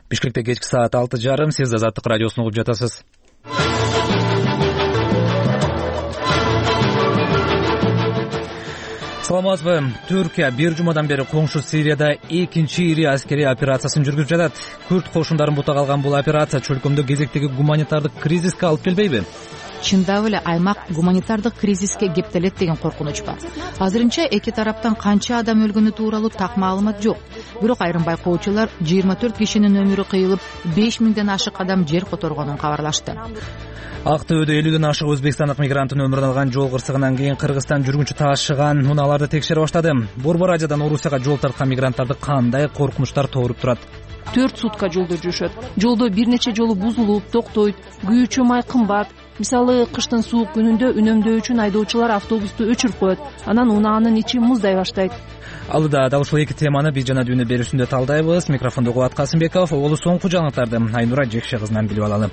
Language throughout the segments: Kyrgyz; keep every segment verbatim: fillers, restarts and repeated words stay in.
Бишкекте кечки саат алты жарым, сиз Азаттык радиосун угуп жатасыз. Саламатсызбы. Түркия бир жумадан бери коңшу Сирияда экинчи ири аскерий операциясын жүргүзүп жатат. Күрд кошундарын бутак алган бул операция чөлкөмдө кезектеги гуманитардык кризиске алып келбейби? Чындап эле аймак гуманитардык кризиске кептелет деген коркунуч бар. Азырынча эки тараптан канча адам өлгөнү тууралуу так маалымат жок. Бирок айрым байкоочулар жыйырма төрт кишинин өмүрү кыйылып, беш миңден ашык адам жер которгонун кабарлашты. Ак Төбөдө элүүдөн ашык өзбекстандык мигранттын өмүрүн алган жол кырсыгынан кийин Кыргызстан жүргүнчү ташыган унааларды текшере баштады. Борбор Азиядан Орусияга жол тарткан мигранттарды кандай коркунучтар тооруп турат? төрт сутка жолдо жүрүшөт. Жолдо бир нече жолу бузулуп, токтойт, күйүүчү май кымбат. Мисалы, кыштын суук күнүндө үнөмдөө үчүн айдоочулар автобусту өчүрүп коет. Анан унаанын ичи муздай баштайт. Алда дал ушул эки теманы биз жана дүйнө берүүсүндө талдайбыз. Микрофондо Кубат Касымбеков, олу соңку жаңылыктарды Айнура Жекше кызынан билип алалы.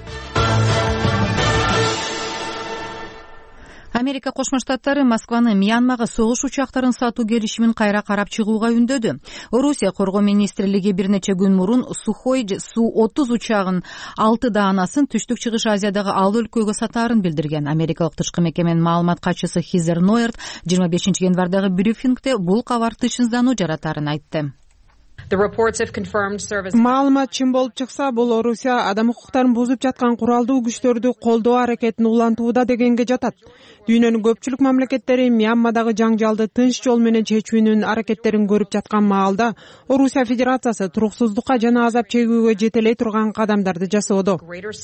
Америка Кошмо Штаттары Москваны Мьянмага согуш учактарын сатуу келишимин кайра карап чыгууга үндөдү. Орусия коргоо министрлиги бир нече күн мурун Сухой Су отуз учагын алты даанасын Түштүк Чыгыш Азиядагы ал өлкөгө сатаарын билдирген. Америкалык тышкы мекеменин маалымат катчысы Хизер Нойерт жыйырма бешинчи январдагы брифингде бул кабар тышындануу жаратарын айтты. Маалымат чын болуп чыкса, бул Орусия адам укуктарын бузуп жаткан куралдуу күчтөрдү колдоо аракетин улантууда дегенге жатат. Дүйнөнүн көпчүлүк мамлекеттери Мьянмадагы жаңжалды тынч жол менен чечүүнүн аракеттерин көрүп жаткан маалда Орусия Федерациясы туруксуздукка жана азап чегүүгө жетелей турган кадамдарды жасоодо.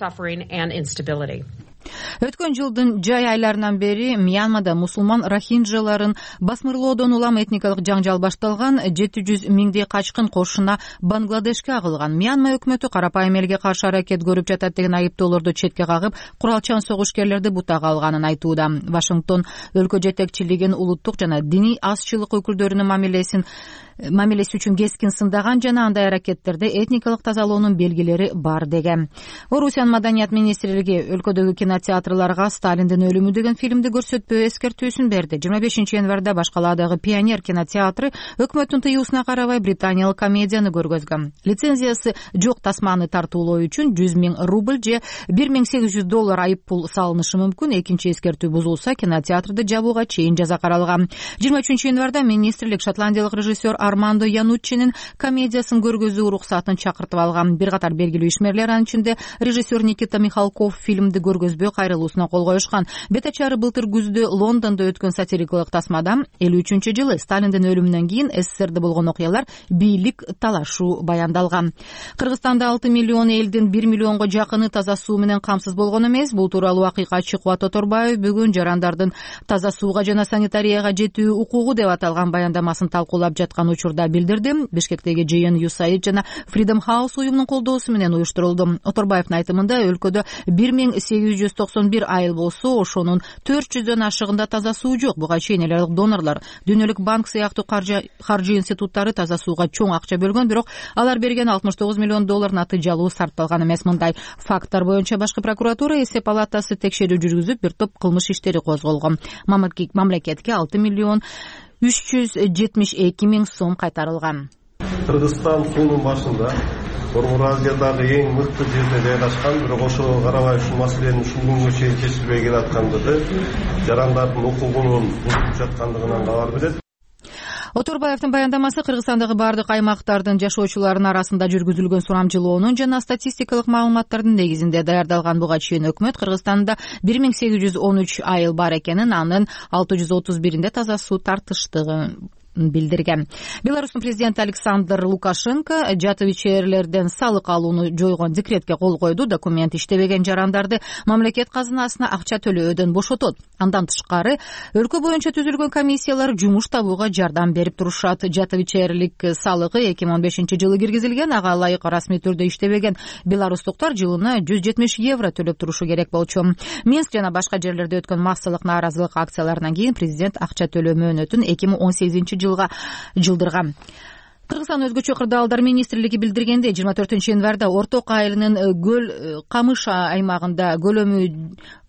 Өткөн жылдын жай айларынан бери Мьянмада мусулман рохинджаларын басмырлоодон улам этникалык жаңжал башталган. жети жүз миңдей качкын кошуна Бангладешке агылган. Мьянма өкмөтү карапайым элге каршы аракет көрүп жатат деген айыптоолорду четке кагып, куралчан согушкерлерди бутага алганын айтууда. Вашингтон өлкө жетекчилигин улуттук жана диний азчылык өкүлдөрүнүн мамилесин мамилеси үчүн кескин сындаган жана андай аракеттерде этникалык тазалоонун белгилери бар деген. Орусиянын маданият министрлиги өлкөдөгү кинотеатрларга Сталиндин өлүмү деген фильмди көрсөтпөө эскертүүсүн берди. жыйырма бешинчи январда башкаладагы Пионер кинотеатры өкмөттүн тыюусуна карабай британиялык комедияны көргөзгөн. Лицензиясы жок тасманы тартуулоо үчүн жүз миң рубль же бир миң сегиз жүз доллар айып пул салынышы мүмкүн. Экинчи эскертүү бузулса, кинотеатрды жабууга чейин жаза каралган. жыйырма үчүнчү январда министрлик шотландиялык режиссер Армандо Януччинин комедиясын көргөзүү уруксатын чакыртып алган. Бир катар белгилүү ишмерлер, анын ичинде режиссер Никита Михалков фильмди көргөзбөө кайрылуусуна кол коюшкан. Бетачары былтыр күздө Лондондо өткөн сатирикалык тасмада элүү үчүнчү жылы Сталиндин өлүмүнөн кийин СССРде болгон окуялар, бийлик талашуу баяндалган. Кыргызстанда алты миллион элдин бир миллионго жакыны таза суу менен камсыз болгон эмес. Бул тууралуу акыйкатчы Кубат Оторбаев бүгүн жарандардын таза сууга жана санитарияга жетүү укугу деп аталган баяндамасын талкуулап жаткан учурда билдирди. Бишкектеги жыйын ю эс эй ай ди жана Freedom House уюмунун колдоосу менен уюштурулду. Оторбаевдин айтымында өлкөдө бир миң сегиз жүз токсон бир айыл болсо, ошонун төрт жүздөн ашыгында таза суу жок. Буга чейин эл аралык донорлор, Дүйнөлүк банк сыяктуу каржы каржы институттары таза сууга чоң акча бөлгөн, бирок алар берген алтымыш тогуз миллион доллар натыйжалуу сарпталган эмес. Мындай факттар боюнча башкы прокуратура, эсеп палатасы текшерүү жүргүзүп, бир топ кылмыш иштери козголгон. Мамлекетке алты миллион үч жүз жетимиш эки миң сом кайтарылган. Кыргызстан суунун башында Борбор Азиядагы эң мыкты жерде жайгашкан, бирок ошого карабай ушул маселенин ушул күнгө чейин чечилбей келаткандыгы, жарандардын укугунун бузулуп жаткандыгынан кабар берет. Оторбаевдин баяндамасы Кыргызстандагы бардык аймактардын жашоочуларынын арасында жүргүзүлгөн сурамжылоонун жана статистикалык маалыматтардын негизинде даярдалган. Буга чейин өкмөт Кыргызстанда бир миң сегиз жүз он үч айыл бар экенин, анын алты жүз отуз биринде таза суу тартыштыгын билдирген. Беларустун президенти Александр Лукашенко жатып-ичээрлерден салык алууну жойгон декретке кол койду. Документ иштебеген жарандарды мамлекет казынасына акча төлөөдөн бошотот. Андан тышкары өлкө боюнча түзүлгөн комиссиялар жумуш табууга жардам берип турушат. Жатып-ичээрлик салыгы эки миң он бешинчи жылы киргизилген. Ага ылайык расмий түрдө иштебеген беларустуктар жылына жүз жетимиш евро төлөп турушу керек болчу. Минск жана башка жерлерде өткөн массалык нааразылык акцияларынан кийин президент акча төлөө мөөнөтүн эки миң он сегизинчи жылга жылдырган. Кыргызстан өзгөчө кырдаалдар министрлиги билдиргенде, жыйырма төртүнчү январда Орток айылынын Көл Камыш аймагында көлөмү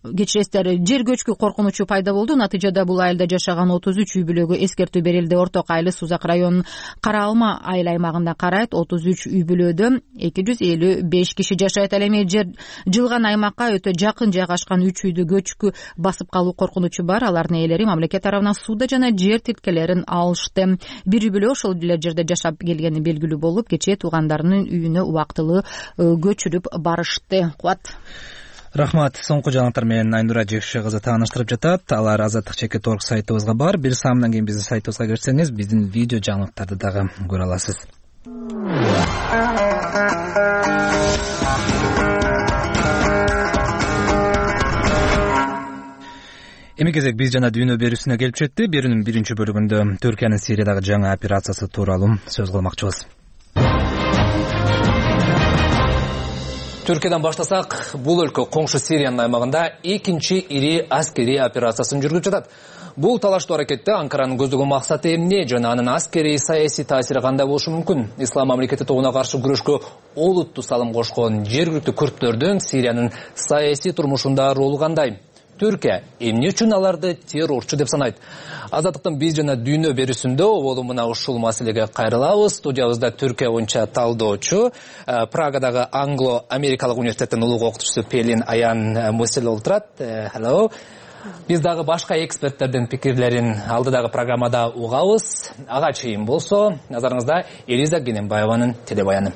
кечиресиздер, жер көчкү коркунучу пайда болду. Натыйжада бул айылда жашаган отуз үч үй бүлөгө эскертүү берилди. Орто айылы Сузак районунун Кара Алма айыл аймагында карайт. отуз үч үй бүлөдө эки жүз элүү беш киши жашайт. Ал эми жер жылган аймакка өтө жакын жайгашкан үч үйдү көчкү басып калуу коркунучу бар. Алардын ээлери мамлекет тарабынан сууда жана жер тилкелерин алышты. Бир үй бүлө ошол эле жерде жашап келгени белгилүү болуп, кечээ туугандарынын үйүнө убактылуу көчүрүп барышты. Кубат. Рахмат. Соңку жаңылыктар менен Айнура Жекши кызы тааныштырып жатат. Алар Азаттык чекит орг сайтыбызга бар. Бир саамдан кийин биздин сайтыбызга кирсеңиз, биздин видео жаңылыктарды дагы көрө аласыз. Эми кезек биз жана дүйнө берүүсүнө келип жетти. Берүүнүн биринчи бөлүгүндө Түркиянын Сириядагы жаңы операциясы тууралуу сөз кылмакчыбыз. Түркиядан баштасак, бул өлкө коңшу Сириянын аймагында экинчи ири аскерий операциясын жүргүзүп жатат. Бул талаштуу аракетте Анкаранын көздөгөн максаты эмне жана анын аскерий саясий таасири кандай болушу мүмкүн? Ислам мамлекети тобуна каршы күрөшкө олуттуу салым кошкон жергиликтүү күрттөрдүн Сириянын саясий турмушунда ролу кандай? Түркия эмне үчүн аларды террорчу деп санайт? Азаттыктын биз жана дүйнө берүүсүндө оболу мына ушул маселеге кайрылабыз. Студиябызда Түркия боюнча талдоочу, Прагадагы Англо-Америкалык университеттин улуг окутуучусу Пелин Аян Мусел олтурат. Hello. Биз дагы башка эксперттердин пикирлерин алдыдагы программада угабыз. Ага чейин болсо, назарыңызда Элиза Генембаеванын телебаяны.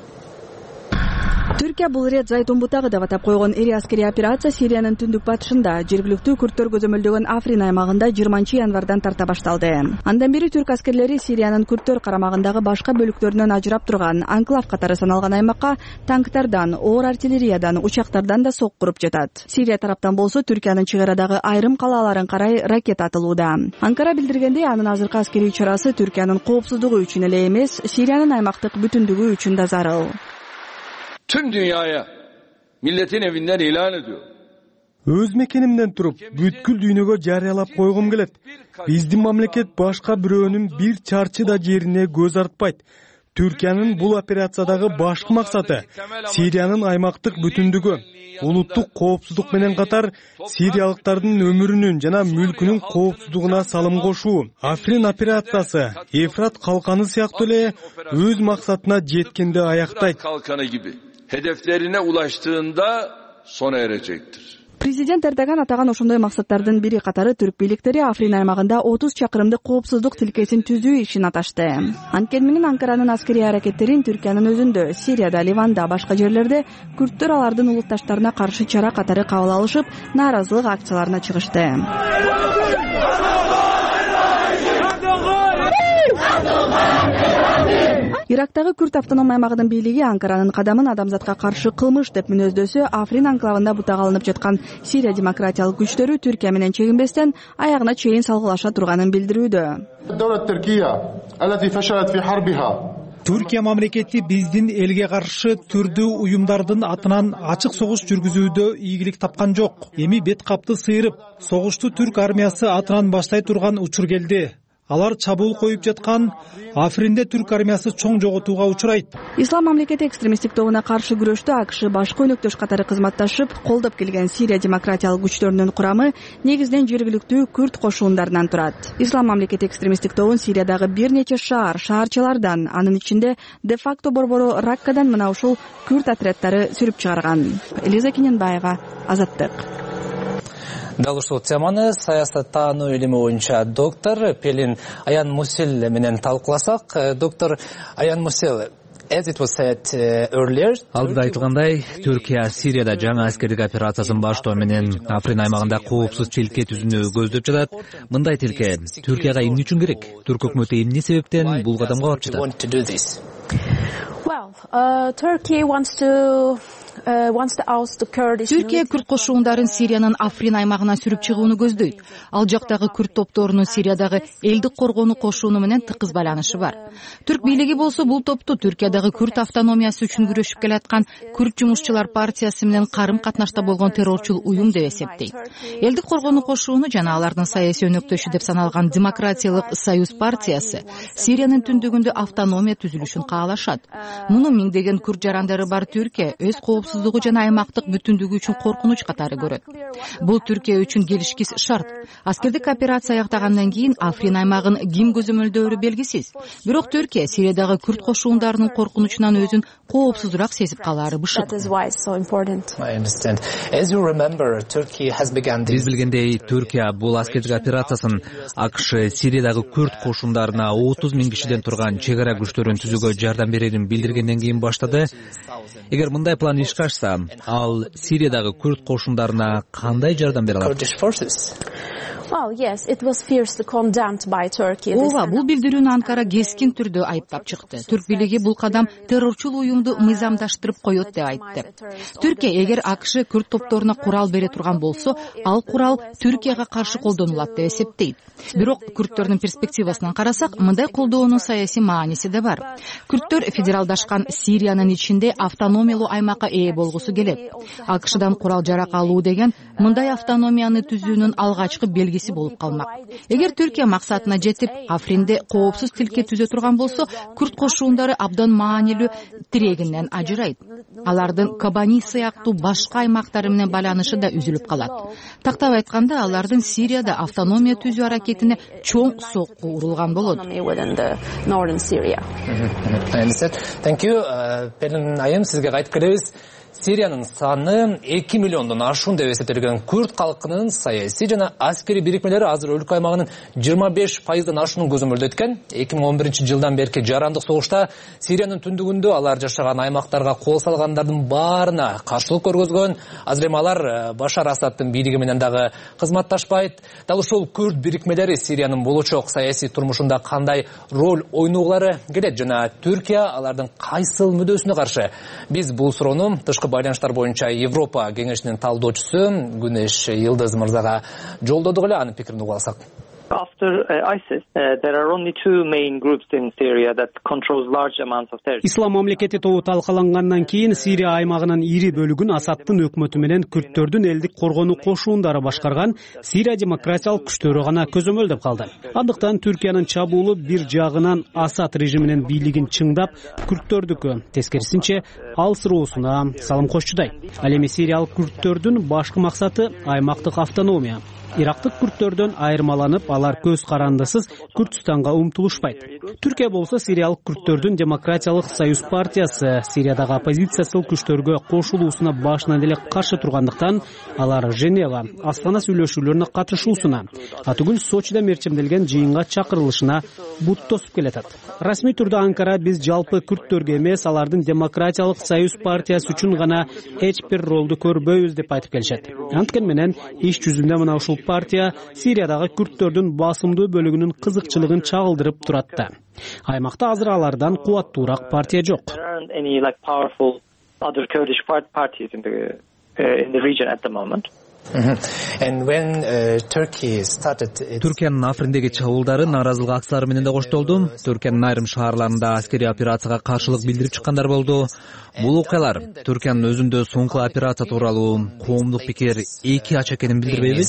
Түркия бул рет Зайтун бутагы деп атап койгон ири аскерий операция Сириянын түндүк батышында, жергиликтүү күрттөр көзөмөлдөгөн Африн аймагында жыйырманчы январдан тарта башталды. Андан бери түрк аскерлери Сириянын күрттөр карамагындагы башка бөлүктөрүнөн ажырап турган анклав катары саналган аймакка танктардан, оор артиллериядан, учактардан да сок куруп жатат. Сирия тараптан болсо Түркиянын чыгарадагы айрым калааларын карай ракета атылууда. Анкара билдиргендей, анын азыркы аскерий чарасы Түркиянын коопсуздугу үчүн эле эмес, Сириянын аймактык бүтүндүгү үчүн да зарыл. Tüm dünyaya milletin evinden ilan ediyor. Өз мекенimden туруп, бүткүл дүйнөгө жарыялап койгум келет. Биздин мамлекет башка бирөөнүн бир чарчы да жерине көз артпайт. Түркиянын бул операциядагы башкы максаты Сириянын аймактык бүтүндүгү, улуттук коопсуздук менен катар сириялыктардын өмүрүнүн жана мүлкүнүн коопсуздугуна салым кошуу. Африн операциясы Эфрат калканы сыяктуу эле өз максатына жеткенде аяктайт. Hedeflerine ulaştığında sona erecektir. Президент Эрдоган атаган ошондой максаттардын бири катары түрк бийликтери Африн аймагында отуз чакырымдык коопсуздук тилкесин түзүү ишин аташты. Анткени менен Анкаранын аскерий аракеттерин Түркиянын өзүндө, Сирияда, Ливанда, башка жерлерде күрттөр алардын улутташтарына каршы чара катары кабыл алышып, нааразылык акцияларына чыгышты. Ирактагы күрт автоном аймагынын бийлиги Анкаранын кадамын адамзатка каршы кылмыш деп мүнөздөсө, Африн анклавында бутак алынып жаткан Сирия демократиялык күчтөрү Түркия менен чегинбестен аягына чейин салгылаша турганын билдирүүдө. Түркия мамлекети биздин элге каршы түрдүү уюмдардын атынан ачык согуш жүргүзүүдө ийгилик тапкан жок. Эми бет капты сыйрып, согушту түрк армиясы атынан баштай турган учур келди. Алар чабуул коюп жаткан Афринде түрк армиясы чоң жоготууга учурайт. Ислам мамлекети экстремисттик тобуна каршы күрөштө АКШ башкы өнөктөш катары кызматташып, колдоп келген Сирия демократиялык күчтөрүнүн курамы негизинен жергиликтүү күрт кошуундарынан турат. Ислам мамлекети экстремисттик тобун Сириядагы бир нече шаар, шаарчалардан, анын ичинде де-факто борбору Раккадан мына ушул күрт отряддары сүрүп чыгарган. Элиза Киненбаева, Азаттык. Дал ушул теманы саясаттануу илими боюнча доктор Пелин Аян Мусел менен талкууласак. Доктор Аян Мусел, as it was said earlier, алдыда айтылгандай, Түркия Сирияда жаңы аскердик операциясын баштоо менен Африн аймагында коопсуз тилке түзүүнү көздөп жатат. Мындай тилке Түркияга эмне үчүн керек? Түрк өкмөтү эмне себептен бул кадамга барып жатат? Well, uh, Turkey wants to Түркия күрт кошуундарын Сириянын Африн аймагына сүрүп чыгууну көздөйт. Ал жактагы күрт топторунун Сириядагы элдик коргоону кошууну менен тыкыз байланышы бар. Түрк бийлиги болсо бул топту Түркиядагы күрт автономиясы үчүн күрөшүп келаткан Күрт жумушчулар партиясы менен карым катнашта болгон террорчул уюм деп эсептейт. Элдик коргоону кошууну жана алардын саясий өнөктөшү деп саналган Демократиялык союз партиясы Сириянын түндүгүндө автономия түзүлүшүн каалашат. Муну миңдеген күрт жарандары бар Түркия өз коопсуздугу жана аймактык бүтүндүгү үчүн коркунуч катары көрөт. Бул Түркия үчүн келишкис шарт. Аскердик операция аяктагандан кийин Африн аймагын ким көзөмөлдөөрү белгисиз. Бирок Түркия Сириядагы күрд кошуундарынын коркунучунан өзүн коопсузураак сезип калаары бышык. Биз билгендей, Түркия бул аскердик операциясын АКШ Сириядагы күрд кошуундарына отуз миң кишиден турган чек ара күчтөрүн түзүүгө жардам берерин билдиргенден кийин баштады. Эгер мындай план ишке ашса, ал Сириядагы күрд кошуундарына кандай жардам бере алат? Ооба, бул билдирүүнү Анкара кескин түрдө айыптап чыкты. Түрк бийлиги бул кадам террорчул уюмду мыйзамдаштырып коет деп айтты. Түркия эгер АКШ күрд топторуна курал бере турган болсо, ал курал Түркияга каршы колдонулат деп эсептейт. Бирок күрдтөрдүн перспективасынан карасак, мындай колдоонун саясий мааниси да бар. Күрдтөр федералдашкан Сириянын ичинде автономиялуу аймакка ээ болгусу келет. АКШдан курал жарак алуу деген мындай автономияны түзүүнүн алгачкы белгиси болуп калмак. Эгер Түркия максатына жетип, Афринде коопсуз тилке түзө турган болсо, күрд кошуундары абдан маанилүү тирегинен ажырайт. Алардын Кабани сыяктуу башка аймактары менен байланышы да үзүлүп калат. Тактап айтканда, алардын Сирияда автономия түзүү аракетине чоң сокку урулган болот. Thank you. Pelin айым, сизге кайтып келебиз. Сириянын саны эки миллиондон ашуун деп эсептелген күрд калкынын саясий жана аскери бирикмелери азыр өлкө аймагынын жыйырма беш пайыздан ашуунун көзөмөлдө эткен. эки миң он биринчи жылдан берки жарандык согушта Сириянын түндүгүндө алар жашаган аймактарга кол салгандардын баарына каршылык көргөзгөн. Азыр эми алар Башар Асадтын бийлиги менен дагы кызматташпайт. Дал ушул күрд бирикмелери Сириянын болочок саясий турмушунда кандай роль ойногулары келет жана Түркия алардын кайсыл мүддөсүнө каршы? Биз бул суроону тышкы байланыштар боюнча Европа кеңешинин талдоочусу Күнөш Йылдыз мырзага жолдодук эле, анын пикирин угуп алсак. After uh, ISIS, uh, there are only two main groups in Syria that controls large amounts of territory. Ислам мамлекети тобу талкалангандан кийин Сирия аймагынын ири бөлүгүн Асадтын өкмөтү менен күрдтөрдүн элдик коргонуу кошуундары башкарган Сирия демократиялык күчтөрү гана көзөмөлдөп калды. Андыктан Түркиянын чабуулу бир жагынан Асад режиминин бийлигин чыңдап, күрдтөрдүкү тескерисинче алсыроосуна салым кошчудай. Ал эми сириялык күрдтөрдүн башкы максаты аймактык автономия. Ирактык күрдтөрдөн айырмаланып, алар көз карандысыз Күрдстанга умтулушпайт. Түркия болсо сириялык күрдтөрдүн демократиялык союз партиясы Сириядагы оппозициялык күчтөргө кошулуусуна башынан эле каршы тургандыктан, алар Женева, Астана сүйлөшүүлөрүнө катышуусуна, атүгүл Сочида мерчемделген жыйынга чакырылышына бут тосуп келатат. Расмий түрдө Анкара биз жалпы күрдтөргө эмес, алардын демократиялык союз партиясы үчүн гана эч бир ролду көрбөйбүз деп айтып келишет. Анткени менен иш жүзүндө мына ушул партия Сириядагы күрдтөрдүн басымдуу бөлүгүнүн кызыкчылыгын чагылдырып турат да. Аймакта азыр алардан кубаттуураак партия жок. Түркиянын Африндеги чабуулдары нааразылык акциялары менен да коштолду. Түркиянын айрым шаарларында аскерий операцияга каршылык билдирип чыккандар болду. Бул окуялар Түркиянын өзүндө соңку операция тууралуу коомдук пикир эки ача экенин билдирбейби?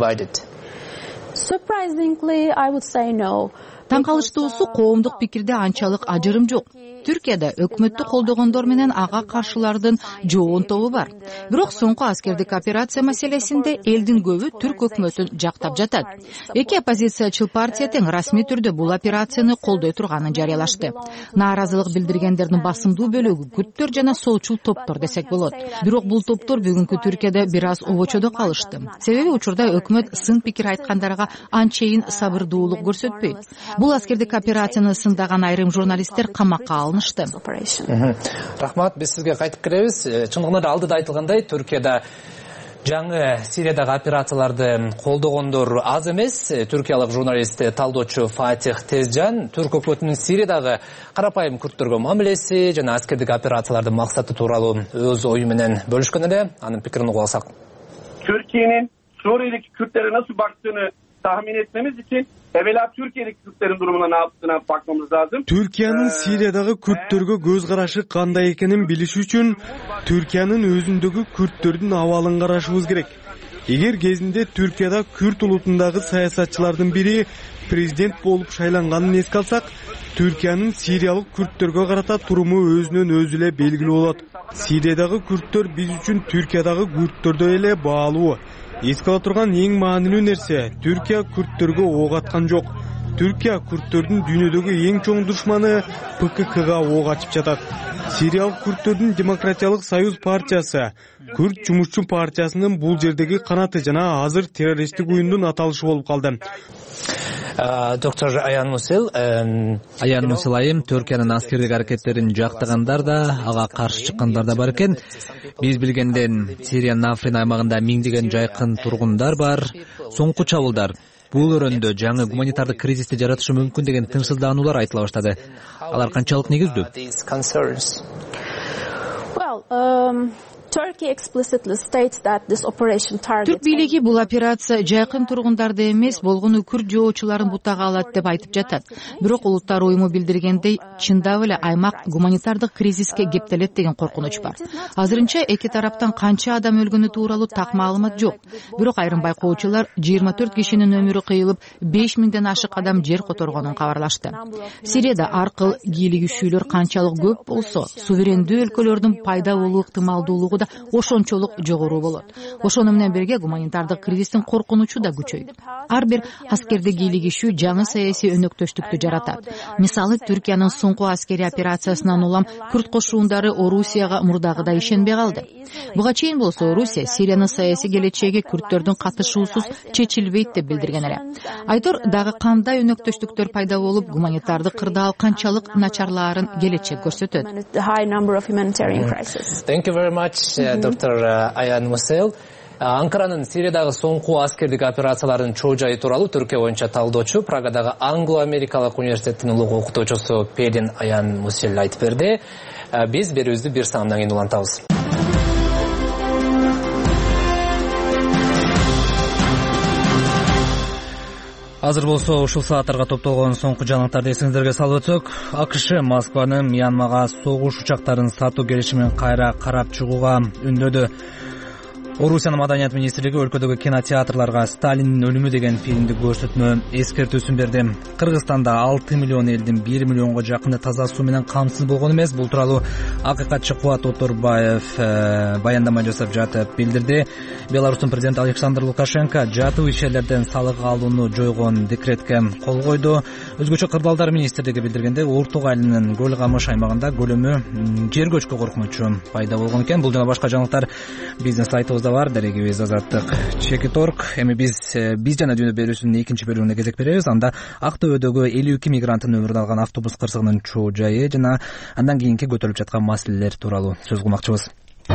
Surprisingly, I would say no. Таң калыштуусу, коомдук пикирде анчалык ажырым жок. Түркияда өкмөттү колдогондор менен ага каршылардын жоон тобу бар. Бирок соңку аскердик операция маселесинде элдин көбү түрк өкмөтүн жактап жатат. Эки оппозициячыл партия тең расмий түрдө бул операцияны колдой турганын жарыялашты. Нааразылык билдиргендердин басымдуу бөлүгү күрдтөр жана солчул топтор десек болот. Бирок бул топтор бүгүнкү Түркияда бир аз обочодо калышты. Себеби учурда өкмөт сын пикир айткандарга анчейин сабырдуулук көрсөтпөйт. Бул аскердик операцияны сындаган айрым журналисттер камакка алынышты. Рахмат, биз сизге кайтып келебиз. Чындыгында да алдыда айтылгандай, Түркияда жаңы Сириядагы операцияларды колдогондор аз эмес. Түркиялык журналист талдоочу Фатих Тезжан түрк өкмөтүнүн Сириядагы карапайым күрдтөргө мамилеси жана аскердик операциялардын максаты тууралуу өз ою менен бөлүшкөн эле, анын пикирин угуп алсак. Türkiye'nin Suriye'deki Kürtlere nasıl baktığını tahmin etmemiz için evvela Türkiye'deki Kürtlerin durumuna ne yaptığına bakmamız lazım. Türkiye'nin Siriyaдағы күрттөргө көз карашы кандай экенин билиш үчүн Түркиянын өзүндөгү күрттөрдүн абалын карашыбыз керек. Эгер кезинде Түркияда күрт улутундагы саясатчылардын бири президент болуп шайланганын эске алсак, Түркиянын сириялык күрттөргө карата туруму өзүнөн өзү эле белгилүү болот. Сириядагы күрттөр биз үчүн Түркиядагы күрттөрдөй эле баалуу. Эске ала турган эң маанилүү нерсе, Түркия күрттөргө ок аткан жок. Түркия күрттөрдүн дүйнөдөгү эң чоң душманы Пэ Ка Кга ок ачып жатат. Сириялык күрттөрдүн Демократиялык союз партиясы, Күрт жумушчу партиясынын бул жердеги канаты жана азыр террористтик уюмдун аталышы болуп калды. Доктор Аян Мусел, Аян Мусел айым, Түркиянын аскердик аракеттерин жактагандар да, ага каршы чыккандар да бар экен. Биз билгенден Сириянын Африн аймагында миңдеген жайкын тургундар бар. Соңку чабуулдар бул өрөндө жаңы гуманитардык кризисти жаратышы мүмкүн деген тынчсыздануулар айтыла баштады. Алар канчалык негиздүү? Түрк бийлиги бул операция жайкын тургундарды эмес, болгону күрд жоочуларын бутага алат деп айтып жатат. Бирок улуттар уюму билдиргендей, чындап эле аймак гуманитардык кризиске кептелет деген коркунуч бар. Азырынча эки тараптан канча адам өлгөнү тууралуу так маалымат жок. Бирок айрым байкоочулар жыйырма төрт кишинин өмүрү кыйылып, беш миңден ашык адам жер которгонун кабарлашты. Сирияда аркыл кийлигишүүлөр канчалык көп болсо, суверендүү өлкөлөрдүн пайда болуу ыктымалдуулугу ошончолук жогору болот. Ошону менен бирге гуманитардык кризистин коркунучу да күчөйт. Ар бир аскерди кийлигишүү жаңы саясий өнөктөштүктү жаратат. Мисалы, Түркиянын соңку аскерий операциясынан улам күрт кошуундары Орусияга мурдагыдай ишенбей калды. Буга чейин болсо Орусия Сириянын саясий келечеги күрттөрдүн катышуусуз чечилбейт деп билдирген эле. Айтор дагы кандай өнөктөштүктөр пайда болуп, гуманитардык кырдаал канчалык начарлаарын келечек көрсөтөт. Thank you very much, доктор Аян Мусел. Анкаранын Сириядагы соңку аскердик операциялардын чоо жайы тууралуу Түркия боюнча талдоочу, Прагадагы Англо-Америкалык университетинин улугу окутуучусу Пелин Аян Мусел айтып берди. Биз берүүбүздү бир саамдан кийин улантабыз. Азыр болсо ушул сааттарга топтолгон соңку жаңылыктарды эсиңиздерге салып өтсөк, АКШ Москваны Мьянмага согуш учактарын сатуу келишимин кайра карап чыгууга үндөдү. Орусиянын маданият министрлиги өлкөдөгү кинотеатрларга Сталиндин өлүмү деген фильмди көрсөтмө эскертүүсүн берди. Кыргызстанда алты миллион элдин бир миллионго жакыны таза суу менен камсыз болгон эмес. Бул тууралуу акыйкатчы Кубат Оторбаев баяндама жасап жатып билдирди. Беларустун президенти Александр Лукашенко жатуу ишчилерден салык алууну жойгон декретке кол койду. Өзгөчө кырдаалдар министрлиги билдиргенде, Уртук айылынын Көл Камыш аймагында көлөмү жер көчкү коркунучу пайда болгон экен. Бул жана башка жаңылыктар биздин сайтыбызда бар. Дарегибиз Азаттык Чекиторг. Эми биз биз жана дүйнө берүүсүнүн экинчи бөлүгүнө кезек беребиз. Анда Актөбөдөгү элүү эки мигранттын өмүрүн алган автобус кырсыгынын чоо жайы жана андан кийинки көтөрүлүп жаткан маселелер тууралуу сөз кылмакчыбыз.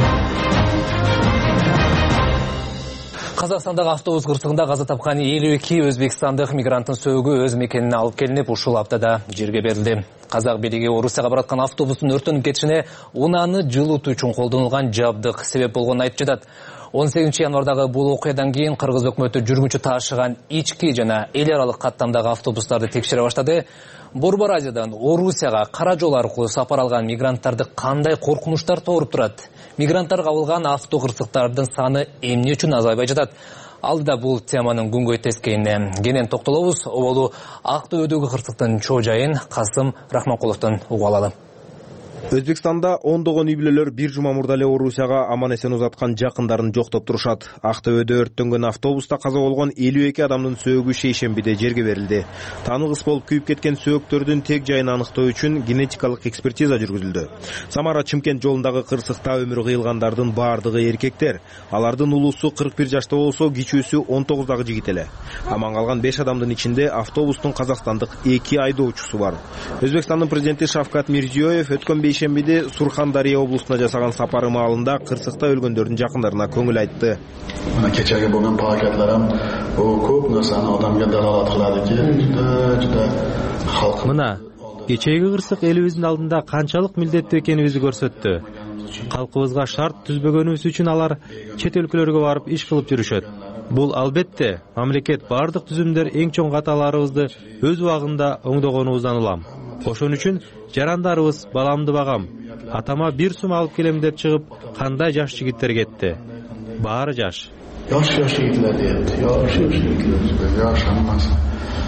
Казакстандагы автобус кырсыгында каза тапкан элүү эки өзбекстандык мигранттын сөөгү өз мекенине алып келинип, ушул аптада жерге берилди. Казак бийлиги Орусияга бараткан автобустун өрттөнүп кетишине унааны жылытуу үчүн колдонулган жабдык себеп болгонун айтып жатат. он сегизинчи январдагы бул окуядан кийин Кыргыз өкмөтү жүргүнчү таашыган ички жана эл аралык каттамдагы автобустарды текшере баштады. Борбор Азиядан Орусияга кара жол аркылуу сапар алган мигранттарды кандай коркунучтар тооруп турат? Мигранттар кабылган автокырсыктардын саны эмне үчүн азайбай жатат? Алдыда бул теманын күнгөй тескейине кенен токтолобуз. Оболу Актөбөдөгү кырсыктын чоо жайын Касым Рахманкуловдон угуп алалы. Өзбекстанда ондогон үй бүлөлөр бир жума мурда эле Орусияга аман эсен узаткан жакындарын жоктоп турушат. Актөбөдө өрттөнгөн автобуста каза болгон элүү эки адамдын сөөгү шейшембиде жерге берилди. Таныгыс болуп күйүп кеткен сөөктөрдүн тег жайын аныктоо үчүн генетикалык экспертиза жүргүзүлдү. Самара Чымкент жолундагы кырсыкта өмүрү кыйылгандардын баардыгы эркектер. Алардын улуусу кырк бир жашта болсо, кичүүсү он тогуздагы жигит эле. Аман калган беш адамдын ичинде автобустун казакстандык эки айдоочусу бар. Өзбекстандын президенти Шавкат Мирзиёев өткөн бейшембиде Сурхандария облусуна жасаган сапары маалында кырсыкта өлгөндөрдүн жакындарына көңүл айтты. Мына кечеги болгон пакетлерим көп нерсени адамга далалат кыладыки, жүдө жүдө халк. Мына кечеги кырсык элибиздин алдында канчалык милдеттүү экенибизди көрсөттү. Калкыбызга шарт түзбөгөнүбүз үчүн алар чет өлкөлөргө барып иш кылып жүрүшөт. Бул албетте мамлекет бардык түзүмдөр эң чоң каталарыбызды өз убагында оңдогонубуздан улам. Ошон үчүн жарандарыбыз баламды багам, атама бир сум алып келем деп чыгып, кандай жаш жигиттер кетти. Баары жаш. Жаш жаш жигитлер дейт. Жаш жаш жигитлер. Жаш аммас.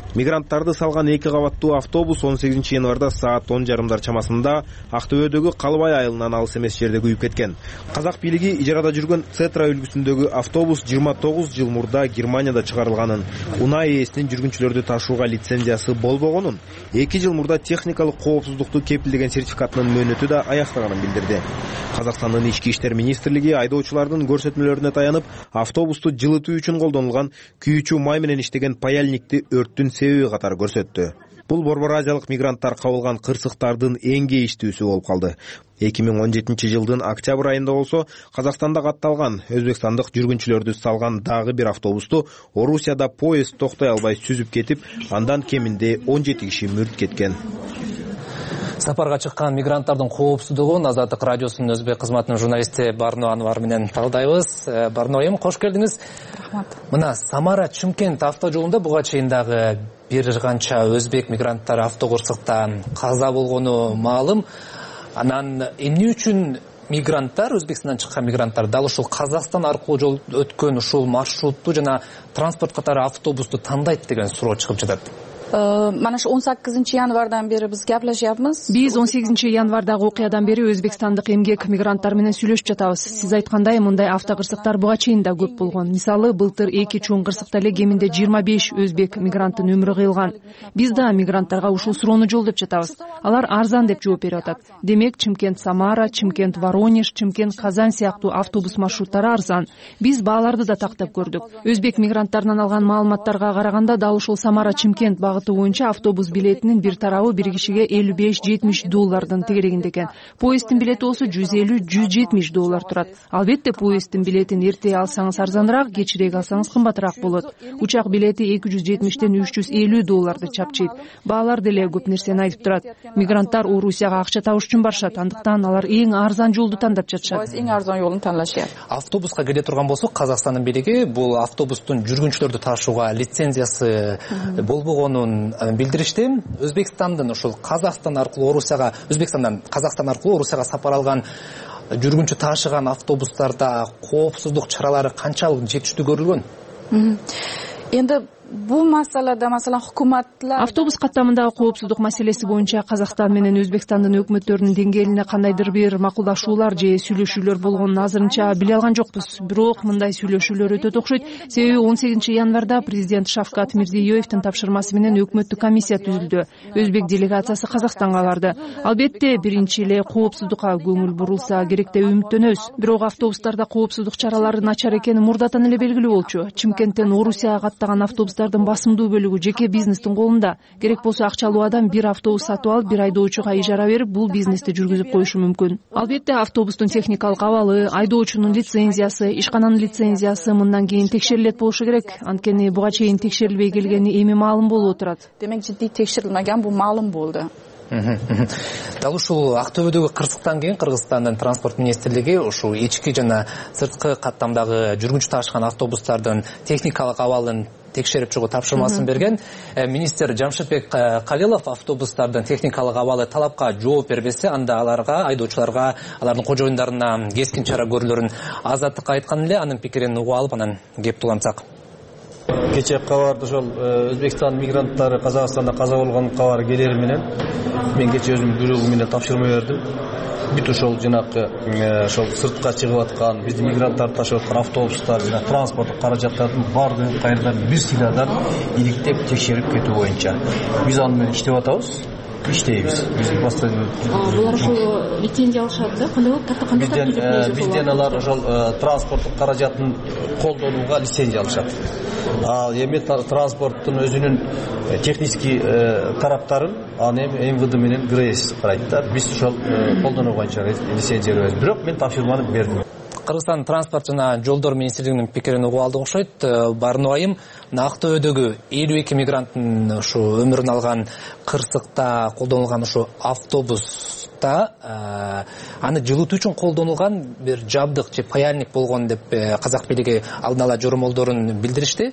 Мигранттарды салган эки кабаттуу автобус он сегизинчи январда саат он жарымдар чамасында Актөбөдөгү Калыбай айылынан алыс эмес жерде күйүп кеткен. Казак бийлиги ижарада жүргөн Цетра үлгүсүндөгү автобус жыйырма тогуз жыл мурда Германияда чыгарылганын, унаа ээсинин жүргүнчүлөрдү ташууга лицензиясы болбогонун, эки жыл мурда техникалык коопсуздукту кепилдеген сертификатынын мөөнөтү да аяктаганын билдирди. Казакстандын ички иштер министрлиги айдоочулардын көрсөтмөлөрүнө таянып, автобусту жылытуу үчүн колдонулган күйүүчү май менен иштеген паяльникти өрттүн себеби катары көрсөттү. Бул борбор азиялык мигранттар кабылган кырсыктардын эң кейиштүүсү болуп калды. эки миң он жетинчи жылдын октябрь айында болсо Казакстанда катталган өзбекстандык жүргүнчүлөрдү салган дагы бир автобусту Орусияда поезд токтой албай сүзүп кетип, андан кеминде он жети киши мүрт кеткен. Сапарга чыккан мигранттардын коопсуздугун Азаттык радиосунун өзбек кызматынын журналисти Барно Анвар менен талдайбыз. Барно айым, кош келдиңиз. Рахмат. Мына Самара Чымкент автожолунда буга чейин дагы бир канча өзбек мигранттары автокырсыкта каза болгону маалым. Анан эмне үчүн мигранттар, Өзбекстандан чыккан мигранттар дал ушул Казакстан аркылуу жол өткөн ушул маршрутту жана транспорт катары автобусту тандайт деген суроо чыгып жатат. Mana shu он sakkizinchi yanvardan beri biz gaplashyapmiz. Биз он сегизинчи январдагы окуядан бери өзбекстандык эмгек мигранттар менен сүйлөшүп жатабыз. Сиз айткандай, мындай автокырсыктар буга чейин да көп болгон. Мисалы, былтыр эки чоң кырсыкта эле кеминде жыйырма беш өзбек мигранттын өмүрү кыйылган. Биз да мигранттарга ушул суроону жолдоп жатабыз. Алар арзан деп жооп берип атат. Демек, Чымкент-Самара, Чымкент-Воронеж, Чымкент-Казань сыяктуу автобус маршруттары арзан. Биз бааларды да тактап көрдүк. Өзбек мигранттарынан алган маалыматтарга караганда, дал ушул Самара-Чымкент боюнча автобус билетинин бир тарабы бир кишиге элүү беш жетимиш доллардын тегерегинде экен. Поезддин билети болсо жүз элүү жүз жетимиш доллар турат. Албетте, поезддин билетин эрте алсаңыз арзаныраак, кечирээк алсаңыз кымбатыраак болот. Учак билети эки жүз жетимиштен үч жүз элүү долларды чапчыйт. Баалар деле көп нерсени айтып турат. Мигранттар Орусияга акча табыш үчүн барышат, андыктан алар эң арзан жолду тандап жатышат. Эң арзан жолун танлашат. Автобуска келе турган болсок, Казакстандын бийлиги бул автобустун жүргүнчүлөрдү ташууга лицензиясы болбогонун билдиришти. Өзбекстандын ушул Казакстан аркылуу Орусияга, Өзбекстандан Казакстан аркылуу Орусияга сапар алган жүргүнчү ташыган автобустарда коопсуздук чаралары канчалык жетиштүү көрүлгөн? Endi bu masalada masalan hukumatlar автобус каттамындагы коопсуздук маселеси боюнча Казакстан менен Өзбекстандын өкмөттөрүнүн деңгээлине кандайдыр бир макулдашуулар же сүйлөшүүлөр болгонун азырынча биле алган жокпуз. Бирок мындай сүйлөшүүлөр өтөт окшойт. Себеби он сегизинчи январда президент Шавкат Мирзиёевдин тапшырмасы менен өкмөттүк комиссия түзүлдү. Өзбек делегациясы Казакстанга барды. Албетте, биринчи эле коопсуздукка көңүл бурулса керек деп үмүттөнөбүз. Бирок автобустарда коопсуздук чаралары начар экени мурдатан эле белгилүү болчу. Чымкенттен Орусияга каттаган автобустардын басымдуу бөлүгү жеке бизнестин колунда. Керек болсо акчалуу адам бир автобус сатып алып, бир айдоочуга ижара берип, бул бизнести жүргүзүп коюшу мүмкүн. Албетте, автобустун техникалык абалы, айдоочунун лицензиясы, ишкананын лицензиясы мындан кийин текшерилет болушу керек. Анткени буга чейин текшерилбей келгени эми маалым болуп отурат. Демек, жиддий текшерилмеген, бул маалым болду. Дал ушул Актөбөдөгү кырсыктан кийин Кыргызстандын транспорт министрлиги ушул ички жана сырткы каттамдагы жүргүнчү ташыган автобустардын техникалык абалын текшерип чыгуу тапшырмасын берген. Министр Жамшитбек Калилов автобустардын техникалык абалы талапка жооп бербесе, анда аларга, айдоочуларга, алардын кожоюндарына кескин чара көрүлөрүн Азаттыкка айткан эле. Анын пикирин угуп алып, анан кепти улантсак. Кече кабарды ошол Өзбекстан мигранттары Казакстанда каза болгон кабар келери менен мен кече өзүм бирөөгө менен тапшырма бердим. Бүт ошол жанакы ошол сыртка чыгып аткан, биздин мигранттарды ташып аткан автобустар жана транспорттук каражаттардын баардыгын кайрадан бир сыйладан иликтеп текшерип кетүү боюнча биз аны менен иштеп атабыз. Иштейбиз. Биз булар ошол лицензия алышат да? Кандай болуп тарткан? Бизден бизден алар ошол транспорттук каражатын колдонууга лицензия алышат. Ал эми транспорттун өзүнүн технический тараптарын аны эми МВД менен ГРЭС карайт да. Биз ошол колдонуу боюнча лицензия беребиз. Бирок мен тапшырманы бердим. Кыргызстан транспорт жана жолдор министрлигинин пикирин угуп алдык окшойт. Барно айым, Актөбөдөгү элүү эки мигранттын ушу өмүрүн алган кырсыкта колдонулган ушу автобуста аны жылытуу үчүн колдонулган бир жабдык же паяльник болгон деп казак бийлиги алдын ала жоромолдорун билдиришти.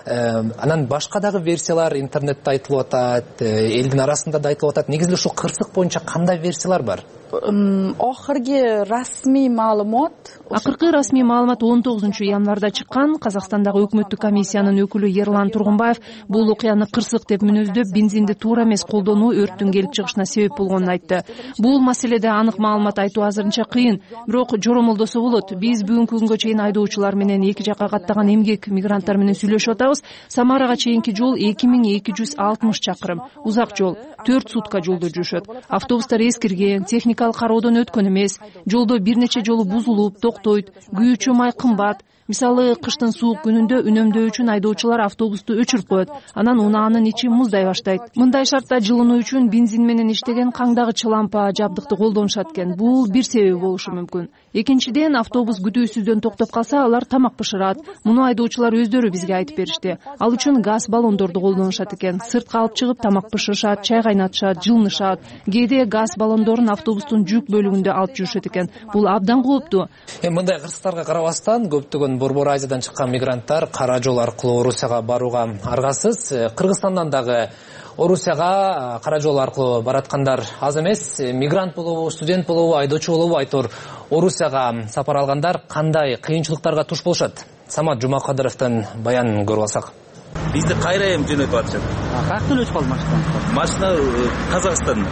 Анан башка дагы версиялар интернетте айтылып атат, элдин арасында да айтылып атат. Негизи ушул кырсык боюнча кандай версиялар бар? Акыркы расмий маалымат акыркы расмий маалымат он тогузунчу январда чыккан. Казакстандагы өкмөттүк комиссиянын өкүлү Ерлан Тургунбаев бул окуяны кырсык деп мүнөздөп, бензинди туура эмес колдонуу өрттүн келип чыгышына себеп болгонун айтты. Бул маселеде анык маалымат айтуу азырынча кыйын, бирок жоромолдосо болот. Биз бүгүнкү күнгө чейин айдоочулар менен эки жакка каттаган эмгек мигранттар менен сүйлөшүп атабыз. Самарага чейинки жол эки миң эки жүз алтымыш чакырым, узак жол, төрт сутка жолдо жүрүшөт. Автобустар эскирген, техникалык кароодон өткөн эмес, жолдо бир нече жолу бузулуп, токтойт, күйүүчү май кымбат. Мисалы, кыштын суук күнүндө үнөмдөө үчүн айдоочулар автобусту өчүрүп коет, анан унаанын ичи муздай баштайт. Мындай шартта жылынуу үчүн бензин менен иштеген каңдагы чылампа жабдыкты колдонушат экен. Бул бир себеби болушу мүмкүн. Экинчиден, автобус күтүүсүздөн токтоп калса, алар тамак бышырат. Муну айдоочулар өздөрү бизге айтып беришти. Ал үчүн газ баллондорду колдонушат экен. Сыртка алып чыгып тамак бышырышат, чай кайнатышат, жылынышат. Кээде газ баллондорун автобустун жүк бөлүгүндө алып жүрүшөт экен. Бул абдан кооптуу. Мындай кырсыктарга карабастан, көптөгөн Борбор Азиядан чыккан мигранттар кара жол аркылуу Орусияга барууга аргасыз. Кыргызстандан дагы Орусияга кара жол аркылуу бараткандар аз эмес. Мигрант болобу, студент болобу, айдоочу болобу, айтор Орусияга сапар алгандар кандай кыйынчылыктарга туш болушат? Самат Жумакадыровдон баянын көрүп алсак. Бизди кайра эми жөнөтүп атышат. Каяктан өтүп калды машина? Машина Казакстандан.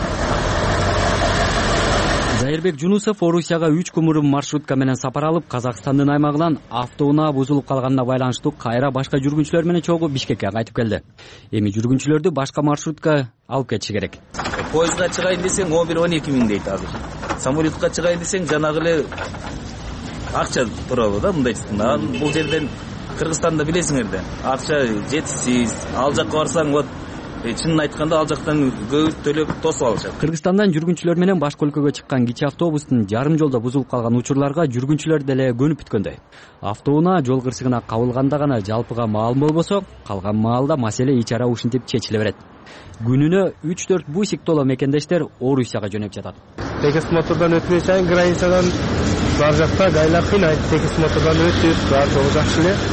Зайырбек Жунусов Орусияга үч күн маршрутка менен сапар алып, Казакстандын аймагынан автоунаа бузулуп калганына байланыштуу кайра башка жүргүнчүлөр менен чогуу Бишкекке кайтып келди. Эми жүргүнчүлөрдү башка маршрутка алып кетиши керек. Поездга чыгайын десең он бир он эки миң дейт азыр. Самолетка чыгайын десең жанагы эле акча туралы да мындай. Анан бул жерден Кыргызстанда билесиңер да, акча жетишсиз. Ал жакка барсаң вот чынын айтканда ал жактан көп төлөп тосуп алышат. Кыргызстандан жүргүнчүлөр менен башка өлкөгө чыккан кичи автобустун жарым жолдо бузулуп калган учурларга жүргүнчүлөр деле көнүп бүткөндөй. Автоунаа жол кырсыгына кабылганда гана жалпыга маалым болбосо, калган маалда маселе ичара ушинтип чечиле берет. Күнүнө үч төрт бусик толо мекендештер Орусияга жөнөп жатат. Текис мотордон өтмөй сайын границадан бар жакта гайлар кыйнайт. Текис мотордон өтүп, баары жол жакшы эле.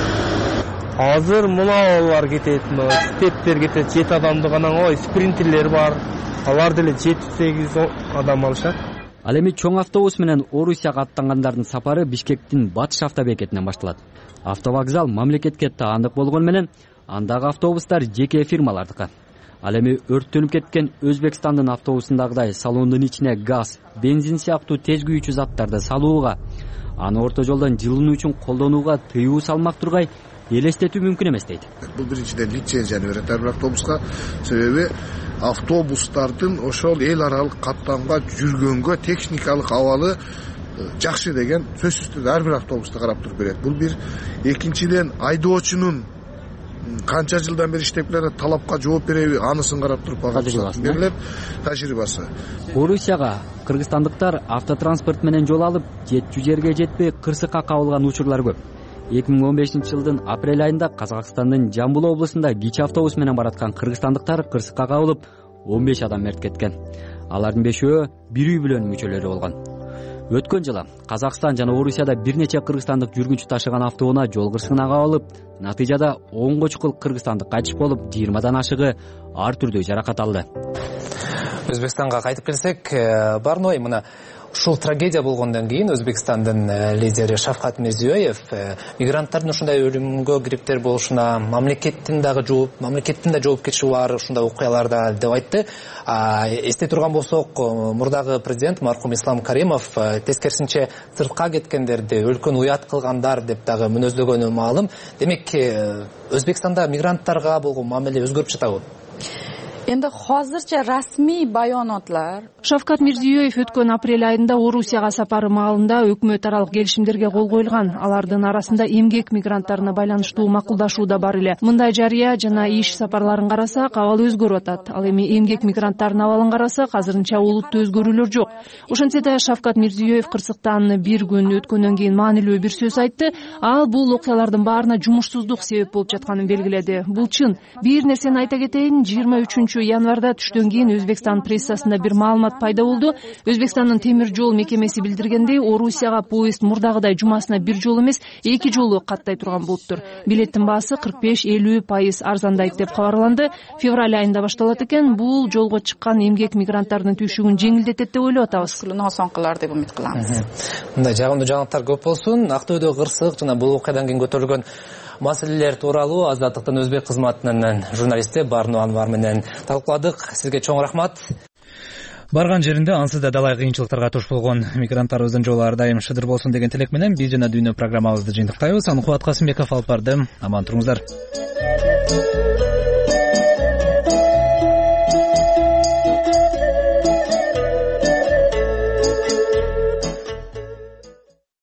Азыр муналар кетет, стептер кетет, жети адамды гана, ой, спринтерлер бар. Алар деле жети сегиз адам алышат. Ал эми чоң автобус менен Орусияга аттангандардын сапары Бишкектин батыш автобекетинен башталат. Автовокзал мамлекетке таандык болгону менен андагы автобустар жеке фирмалардыкы. Ал эми өрттөнүп кеткен Өзбекстандын автобусундагыдай салондун ичине газ, бензин сыяктуу тез күйүүчү заттарды салууга, аны орто жолдон жылынуу үчүн колдонууга тыюу салмак тургай элестетүү мүмкүн эмес дейт. Бул биринчиден лицензияны берет ар бир автобуска, себеби автобустардын ошол эл аралык каттамга жүргөнгө техникалык абалы жакшы деген сөзсүз түрдө ар бир автобусту карап туруп берет. Бул бир. Экинчиден айдоочунун канча жылдан бери иштеп келе талапка жооп береби, анысын карап туруп берилет, тажрыйбасы. Орусияга кыргызстандыктар автотранспорт менен жол алып, жетчү жерге жетпей кырсыкка кабылган учурлар көп. эки миң он бешинчи жылдын апрель айында Казакстандын Жамбыл облусунда кичи автобус менен бараткан кыргызстандыктар кырсыкка кабылып, он беш адам мерт кеткен. Алардын бешөө бир үй бүлөнүн мүчөлөрү болгон. Өткөн жылы Казакстан жана Орусияда бир нече кыргызстандык жүргүнчү ташыган автоунаа жол кырсыгына кабылып, натыйжада онго чукул кыргызстандык кайтыш болуп, жыйырмадан ашыгы ар түрдүү жаракат алды. Өзбекстанга кайтып келсек, Барной мына ушул трагедия болгондон кийин Өзбекстандын лидери Шавкат Мирзиёев мигранттардын ушундай өлүмгө кириптер болушуна мамлекеттин дагы жооп, мамлекеттин да жоопкерчилиги бар ушундай окуяларда деп айтты. Эстей турган болсок, мурдагы президент мархум Ислам Каримов тескерисинче сыртка кеткендерди өлкөнү уят кылгандар деп дагы мүнөздөгөнү маалым. Демек, Өзбекстанда мигранттарга болгон мамиле өзгөрүп жатабы? Endi hozircha rasmiy bayonotlar. Шавкат Мирзиёев өткөн апрель айында Орусияга сапары маалында өкмөт аралык келишимдерге кол коюлган. Алардын арасында эмгек мигранттарына байланыштуу макулдашуу да бар эле. Мындай жарыя жана иш сапарларын карасак, абал өзгөрүп атат. Ал эми эмгек мигранттарынын абалын карасак, азырынча олуттуу өзгөрүүлөр жок. Ошентсе да Шавкат Мирзиёев кырсыктан бир күн өткөндөн кийин маанилүү бир сөз айтты. Ал бул окуялардын баарына жумушсуздук себеп болуп жатканын белгиледи. Бул чын. Бир нерсени айта кетейин, жыйырма үчүнчү биринчи январда түштөн кийин Өзбекстан прессасында бир маалымат пайда болду. Өзбекстандын темир жол мекемеси билдиргендей, Орусияга поезд мурдагыдай жумасына бир жолу эмес, эки жолу каттай турган болуптур. Билеттин баасы кырк беш элүү пайыз арзандайт деп кабарланды. Февраль айында башталат экен. Бул жолго чыккан эмгек мигранттардын түйшүгүн жеңилдетет деп ойлоп атабыз. Осон кылар деп умид кылабыз. Мындай жагымдуу жаңылыктар көп болсун. Актөбөдө кырсык жана бул окуядан кийин көтөрүлгөн маселелер тууралуу Азаттыктын өзбек кызматынын журналисти Барну Анвар менен талкууладык. Сизге чоң рахмат. Барган жеринде ансыз да далай кыйынчылыктарга туш болгон мигранттарыбыздын жолу ар дайым шыдыр болсун деген тилек менен биз жана дүйнө программабызды жыйынтыктайбыз. Аны Кубат Касымбеков алып барды. Аман туруңуздар.